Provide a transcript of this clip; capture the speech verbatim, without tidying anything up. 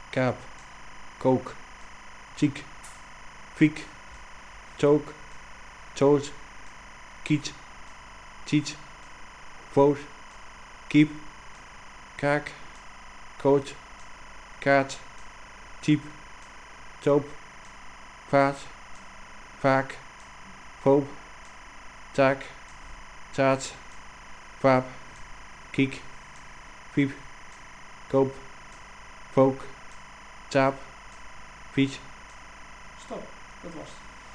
kaap, kook, ziek, fiek, took, toot, kiet, tiet, voot, kiep, kaak, koot, kaat, tiep, toop, vaat, vaak, voop, taak, taat, vaap, kiek, piep, koop, vook, taap, piet. Stop, dat was het.